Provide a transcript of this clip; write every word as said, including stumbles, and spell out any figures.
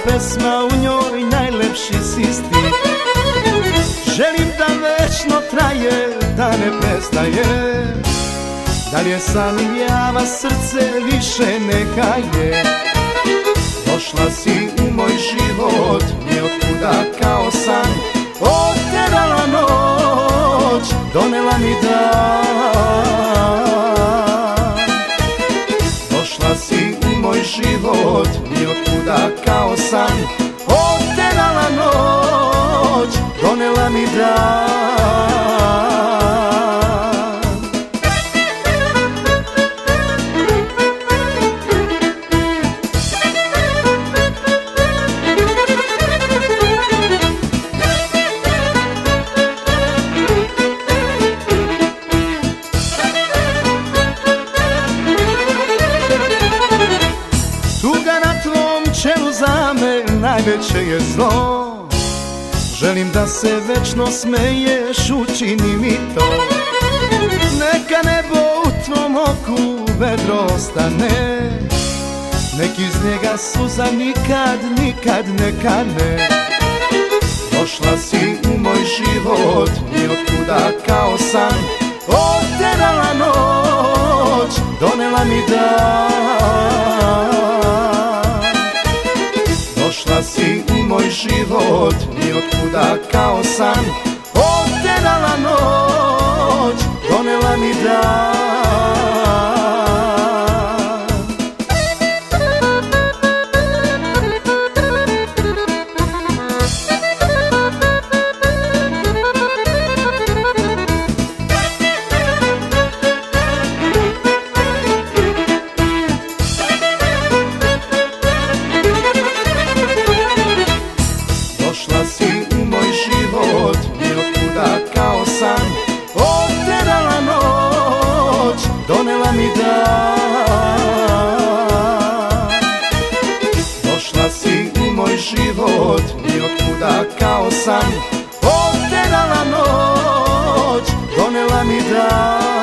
pesma, u njoj najlepši si stih. Želim da večno traje, da ne prestaje, da li je san ili java, srce više neka je. Došla si u moj život, niotkuda kao san, oterala noć, donela mi dan. Došla si u moj život, niotkuda kao san, oterala noć, donela mi dan. Tuga na tvom čelu za me najveće je zlo. Želim da se večno smeješ, učini mi to. Neka nebo u tvom oku vedro ostane, nek iz njega suza nikad, nikad ne kane. Došla si u moj život, niotkuda kao san, oterala noć, donela mi dan. Došla si u moj život, niotkuda kao san, oterala noć, donela mi dan. Došla si u moj život, niotkuda kao san, oterala noć, donela mi dan. Došla si u moj život, niotkuda kao san, oterala noć, donela mi dan.